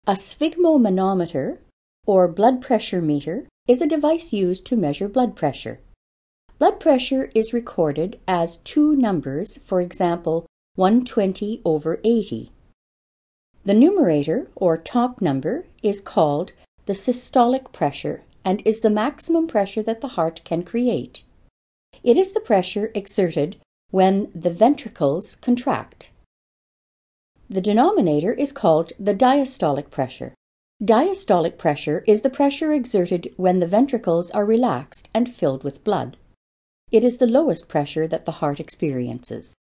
A sphygmomanometer, or blood pressure meter, is a device used to measure blood pressure. Blood pressure is recorded as two numbers, for example, 120/80. The numerator, or top number, is called the systolic pressure and is the maximum pressure that the heart can create. It is the pressure exerted when the ventricles contract. The denominator is called the diastolic pressure. Diastolic pressure is the pressure exerted when the ventricles are relaxed and filled with blood. It is the lowest pressure that the heart experiences.